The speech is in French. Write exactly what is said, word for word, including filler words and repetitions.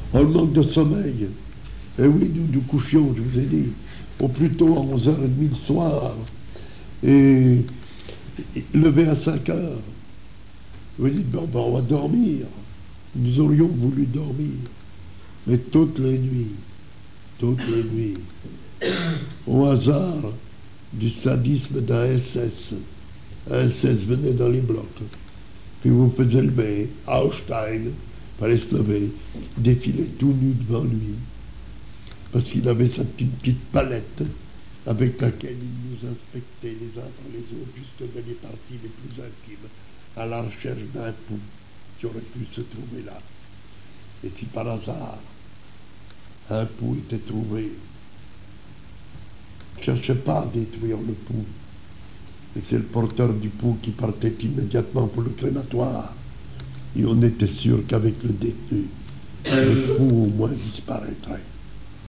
On manque de sommeil. Et oui, nous nous couchions, je vous ai dit, au plus tôt à onze heures trente le soir. Et, et levé à cinq heures. Vous dites, bon, ben, on va dormir. Nous aurions voulu dormir. Mais toutes les nuits, toutes les nuits, au hasard du sadisme d'un S S, un S S venait dans les blocs, puis vous faisiez lever, Ausstein, fallait se lever, défiler tout nu devant lui, parce qu'il avait sa petite, petite palette avec laquelle il nous inspectait les uns par les autres, jusque dans les parties les plus intimes, à la recherche d'un pouls qui aurait pu se trouver là. Et si par hasard, un pouls était trouvé, ne cherchez pas à détruire le pouls. Et c'est le porteur du pouls qui partait immédiatement pour le crématoire. Et on était sûr qu'avec le détenu, le pouls au moins disparaîtrait.